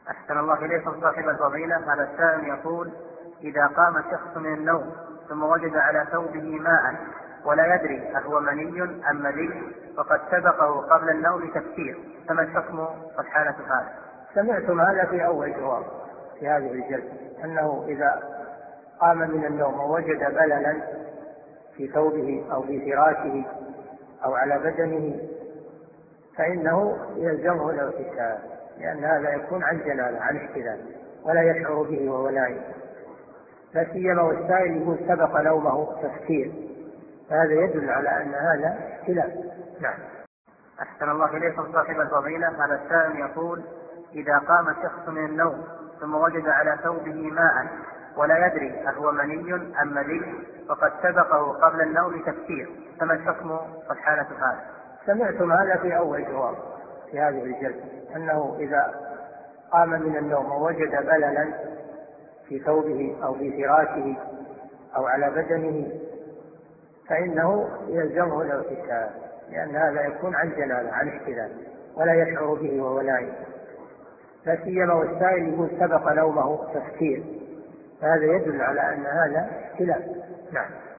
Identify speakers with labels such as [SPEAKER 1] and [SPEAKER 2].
[SPEAKER 1] أحسن الله إليكم صاحب الفضيلة. هذا السائل يقول: إذا قام شخص من النوم ثم وجد على ثوبه ماء ولا يدري أهو مني أم مذي وقد سبقه قبل النوم تفكير، فما الحكم والحالة هذا؟
[SPEAKER 2] سمعتم هذا في أول جواب في هذه الجلسة، أنه إذا قام من النوم ووجد بللا في ثوبه أو في فراشه أو على بدنه فإنه يلزمه الاغتسال، لأن هذا يكون عن جنابه عن احتلال ولا يشعر به وهو نائم، لا سيما والسائل يقول سبق نومه تفكير، فهذا يدل على أن هذا احتلال. نعم.
[SPEAKER 1] أحسن الله إليكم صاحب الفضيلة. هذا السائل يقول: إذا قام شخص من النوم ثم وجد على ثوبه ماء ولا يدري أهو مني أم مذي وقد سبقه قبل النوم تفكير، فما الحكم والحالة هذا؟
[SPEAKER 2] سمعتم هذا في أول جواب في هذه الجلسة، أنه إذا قام من النوم ووجد بللا في ثوبه أو في فراشه أو على بدنه فإنه يلزمه الاغتسال، لأن هذا يكون عن جنابه عن احتلال ولا يشعر به وهو نائم، لا سيما والسائل يقول سبق نومه تفكير، فهذا يدل على أن هذا احتلال. نعم.